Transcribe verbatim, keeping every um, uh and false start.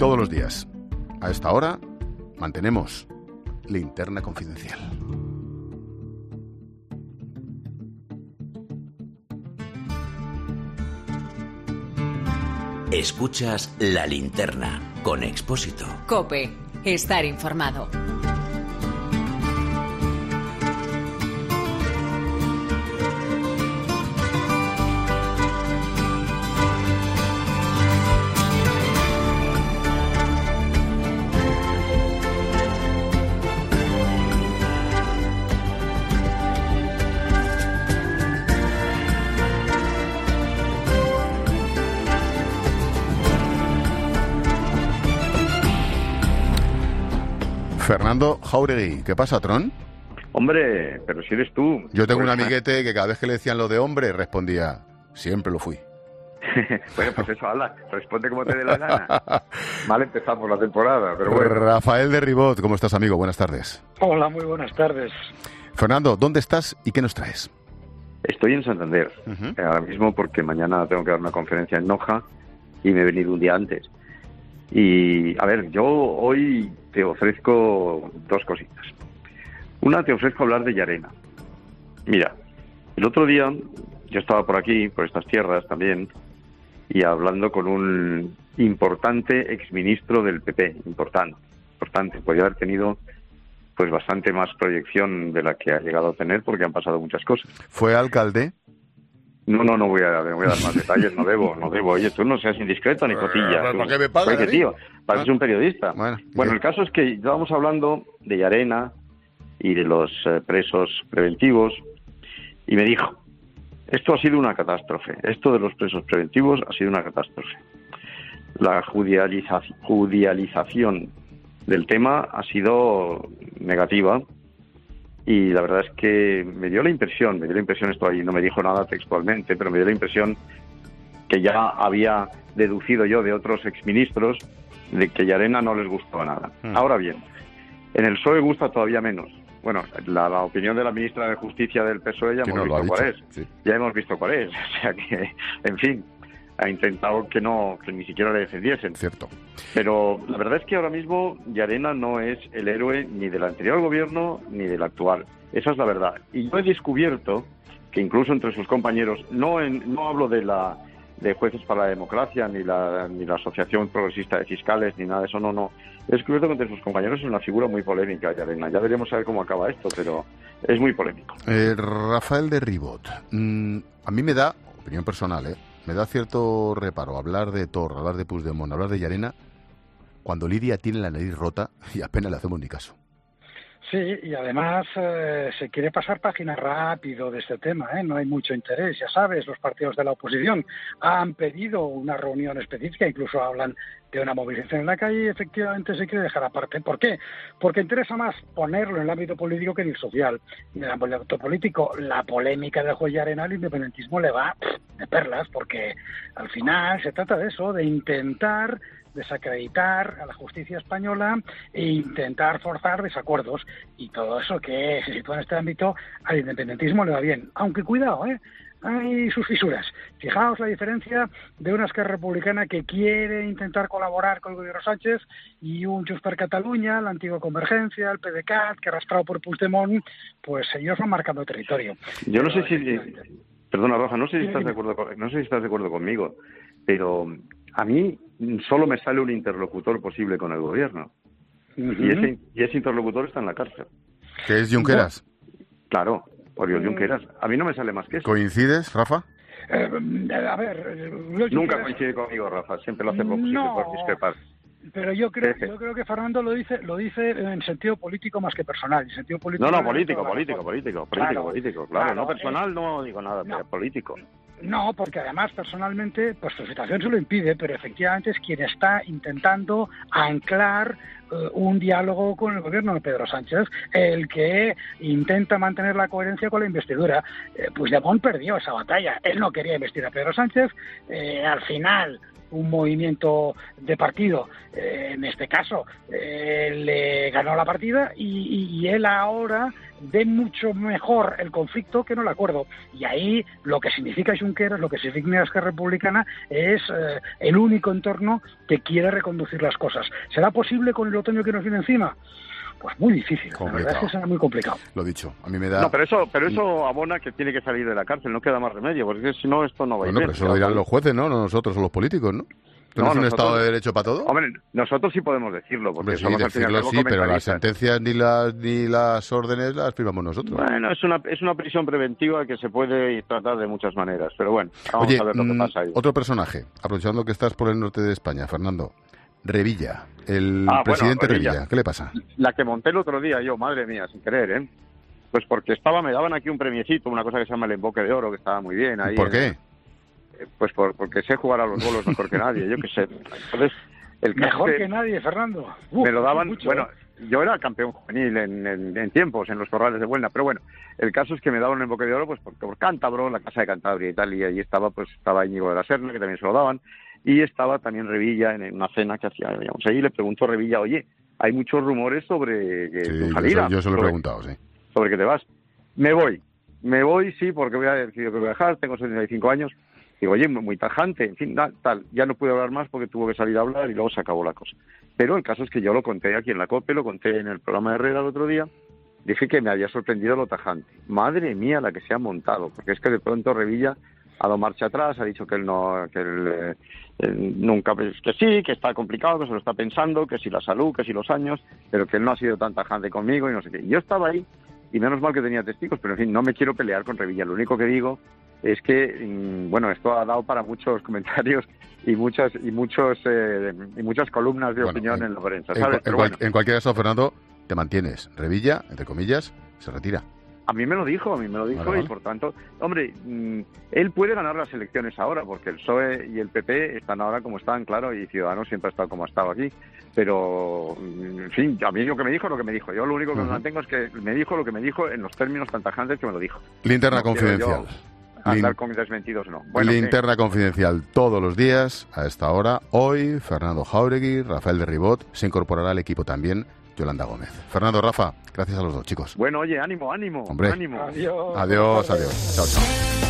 todos los días, a esta hora, mantenemos Linterna Confidencial. Escuchas La Linterna con Expósito. COPE. Estar informado. Fernando Jáuregui, ¿qué pasa, Tron? Hombre, pero si eres tú. Yo tengo pues, un amiguete que cada vez que le decían lo de hombre respondía, siempre lo fui. Bueno, pues eso, habla, responde como te dé la gana. Mal empezamos la temporada, pero bueno. Rafael de Ribot, ¿cómo estás, amigo? Buenas tardes. Hola, muy buenas tardes. Fernando, ¿dónde estás y qué nos traes? Estoy en Santander, uh-huh. ahora mismo porque mañana tengo que dar una conferencia en Noja y me he venido un día antes. Y, a ver, yo hoy te ofrezco dos cositas. Una, te ofrezco hablar de Llarena. Mira, el otro día yo estaba por aquí, por estas tierras también, y hablando con un importante exministro del P P, importante, importante. Podría haber tenido pues bastante más proyección de la que ha llegado a tener porque han pasado muchas cosas. ¿Fue alcalde? No, no, no voy a, no voy a dar más detalles, no debo, no debo. Oye, tú no seas indiscreto ni cotilla. ¿Para qué me pagas? Oye, tío, pareces un periodista. Bueno, bueno el caso es que estábamos hablando de Llarena y de los eh, presos preventivos y me dijo, esto ha sido una catástrofe, esto de los presos preventivos ha sido una catástrofe. La judicializa- judicialización del tema ha sido negativa. Y la verdad es que me dio la impresión, me dio la impresión esto ahí, no me dijo nada textualmente, pero me dio la impresión que ya había deducido yo de otros exministros de que Llarena no les gustaba nada. Mm. Ahora bien, en el P S O E gusta todavía menos. Bueno, la, la opinión de la ministra de Justicia del P S O E ya hemos no, visto cuál es. Sí. Ya hemos visto cuál es. O sea que, en fin, ha intentado que no, que ni siquiera le defendiesen. Cierto. Pero la verdad es que ahora mismo Llarena no es el héroe ni del anterior gobierno ni del actual. Esa es la verdad. Y yo he descubierto que incluso entre sus compañeros, no en, no hablo de la de Jueces para la Democracia ni la ni la Asociación Progresista de Fiscales ni nada de eso, no, no. He descubierto que entre sus compañeros es una figura muy polémica, Llarena. Ya veremos a ver cómo acaba esto, pero es muy polémico. Eh, Rafael de Ribot, mmm, a mí me da, opinión personal, ¿eh? Me da cierto reparo hablar de Torra, hablar de Puigdemont, hablar de Llarena, cuando Lidia tiene la nariz rota y apenas le hacemos ni caso. Sí, y además eh, se quiere pasar página rápido de este tema, ¿eh? No hay mucho interés, ya sabes, los partidos de la oposición han pedido una reunión específica, incluso hablan de una movilización en la calle y efectivamente se quiere dejar aparte. ¿Por qué? Porque interesa más ponerlo en el ámbito político que en el social. En el ámbito político, la polémica del juez Llarena al independentismo le va de perlas, porque al final se trata de eso, de intentar desacreditar a la justicia española e intentar forzar desacuerdos, y todo eso que se sitúa en este ámbito al independentismo le va bien, aunque cuidado, ¿eh? Hay sus fisuras. Fijaos la diferencia de una Esquerra Republicana que quiere intentar colaborar con el gobierno Sánchez y un Junts per Catalunya, la antigua Convergencia, el PDeCAT, que arrastrado por Puigdemont, pues ellos van marcando territorio. Yo no sé si... Perdona, Rafa, no sé si estás de acuerdo con, no sé si estás de acuerdo conmigo, pero a mí solo me sale un interlocutor posible con el gobierno. Uh-huh. Y ese y ese interlocutor está en la cárcel. ¿Qué es Junqueras? Claro, Oriol Junqueras. A mí no me sale más que eso. ¿Coincides, Rafa? Eh, a ver... Nunca Junqueras... coincide conmigo, Rafa. Siempre lo hace lo posible no. por discrepar. Pero yo creo, yo creo que Fernando lo dice, lo dice en sentido político más que personal. En sentido político. No, no, político, político, político, político, claro, político, claro. claro no personal, eh, no digo nada, no, pero político. No, porque además personalmente, pues su situación se lo impide, pero efectivamente es quien está intentando anclar uh, un diálogo con el gobierno de Pedro Sánchez, el que intenta mantener la coherencia con la investidura. Eh, Puigdemont perdió esa batalla. Él no quería investir a Pedro Sánchez. Eh, al final un movimiento de partido, eh, en este caso eh, le ganó la partida y, y él ahora ve mucho mejor el conflicto que no el acuerdo. Y ahí lo que significa Junqueras, lo que significa Esquerra Republicana es eh, el único entorno que quiere reconducir las cosas. ¿Será posible con el otoño que nos viene encima? Pues muy difícil, complicado. La verdad es que será muy complicado. Lo dicho, a mí me da... No, pero eso pero eso abona que tiene que salir de la cárcel, no queda más remedio, porque si no, esto no va a ir Bueno, bien. pero eso lo dirán los jueces, ¿no? No nosotros o los políticos, ¿no? ¿No, no es un nosotros, Estado de Derecho para todo? Hombre, nosotros sí podemos decirlo, porque Hombre, sí, somos al fin y al decirlo cabo sí, pero las comentaristas. sentencias ni las ni las órdenes las firmamos nosotros. Bueno, es una es una prisión preventiva que se puede tratar de muchas maneras, pero bueno, vamos Oye, a ver lo que mm, pasa ahí. otro personaje, aprovechando que estás por el norte de España, Fernando, Revilla, el Ah, bueno, presidente Revilla. Revilla, ¿qué le pasa? La que monté el otro día yo, madre mía, sin querer, ¿eh? Pues porque estaba, me daban aquí un premiecito, una cosa que se llama el emboque de oro, que estaba muy bien ahí. ¿Por en- qué? Pues por, porque sé jugar a los bolos mejor que nadie, yo qué sé. Entonces, el caso Mejor es que nadie, Fernando. Uf, me lo daban, mucho, bueno, ¿eh? yo era campeón juvenil en, en, en tiempos, en los corrales de Buelna, pero bueno, el caso es que me daban un emboque de oro pues por, por Cántabro, la Casa de Cantabria y tal, y allí estaba, pues estaba Íñigo de la Serna, que también se lo daban, y estaba también Revilla en una cena que hacía, digamos, ahí le preguntó a Revilla, oye, hay muchos rumores sobre que Sí, tu yo, salida, se- yo se lo he sobre- preguntado, sí. sobre que te vas. Me voy, me voy, sí, porque voy a decidir que voy a dejar, tengo setenta y cinco años. Digo, oye, muy tajante, en fin, tal, tal. Ya no pude hablar más porque tuvo que salir a hablar y luego se acabó la cosa. Pero el caso es que yo lo conté aquí en la COPE, lo conté en el programa de Herrera el otro día, dije que me había sorprendido lo tajante. Madre mía la que se ha montado, porque es que de pronto Revilla ha dado marcha atrás, ha dicho que él no, que él, eh, él nunca, pues, que sí, que está complicado, que se lo está pensando, que si la salud, que si los años, pero que él no ha sido tan tajante conmigo y no sé qué. Yo estaba ahí y menos mal que tenía testigos, pero en fin, no me quiero pelear con Revilla. Lo único que digo es que, mm, bueno, esto ha dado para muchos comentarios y muchas y muchos eh, y muchas columnas de Bueno, opinión en- en, la prensa, En, ¿sabes? cua- Pero en cual- bueno, en cualquier caso, Fernando, te mantienes. Revilla, entre comillas, se retira. a mí me lo dijo, a mí me lo dijo Vale, vale. y por tanto, hombre, mm, él puede ganar las elecciones ahora porque el P S O E y el P P están ahora como están, claro, y Ciudadanos siempre ha estado como ha estado aquí. Pero, mm, en fin, a mí lo que me dijo, lo que me dijo. Yo lo único que Ujú. me mantengo es que me dijo lo que me dijo en los términos tan tajantes que me lo dijo. Linterna No quiero yo confidencial. Andar Lin- con desmentidos, no. Bueno, Linterna confidencial todos los días a esta hora. Hoy, Fernando Jáuregui, Rafael de Ribot, se incorporará al equipo también Yolanda Gómez. Fernando, Rafa, gracias a los dos, chicos. bueno, oye, ánimo, ánimo, Hombre. ánimo. Adiós. Adiós, buenas tardes. adiós. Chao, chao.